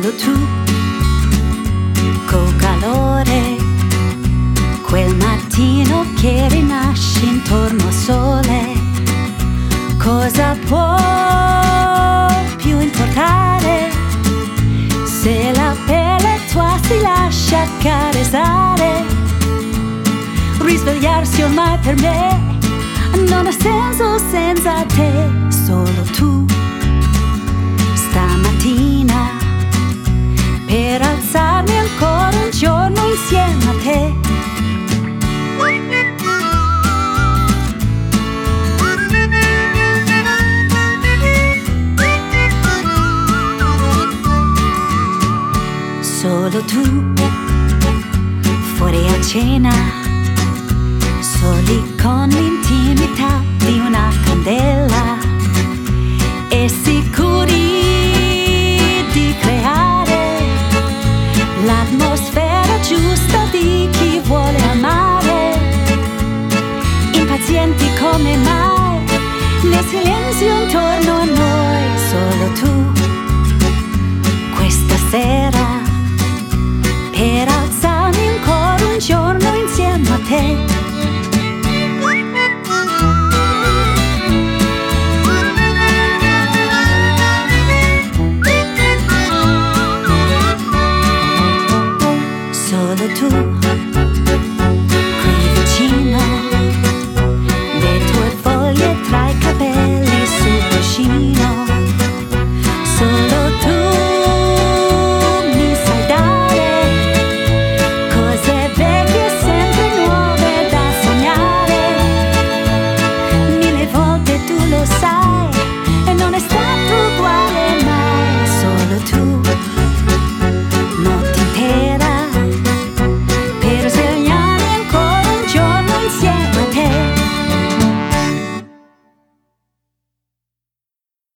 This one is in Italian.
solo tu, col calore, quel mattino che rinasci intorno al sole. Cosa può più importare se la pelle tua si lascia accarezzare? Risvegliarsi ormai per me non ha senso senza te. Solo tu stamattina, per alzarmi ancora un giorno insieme a te. Solo tu, fuori a cena, soli con l'intimità di una candela, e sicuri di creare l'atmosfera giusta di chi vuole amare, impazienti come mai nel silenzio intorno a noi. Solo tu, questa sera, per alzarmi ancora un giorno insieme a te. Solo tu, qui vicino, le tue foglie tra i capelli sul cuscino. Solo tu mi sai dare cose vecchie e sempre nuove da sognare. Mille volte tu lo sai,